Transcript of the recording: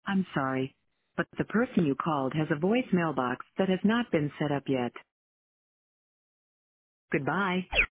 I'm sorry, but the person you called has a voice mailbox that has not been set up yet. Goodbye.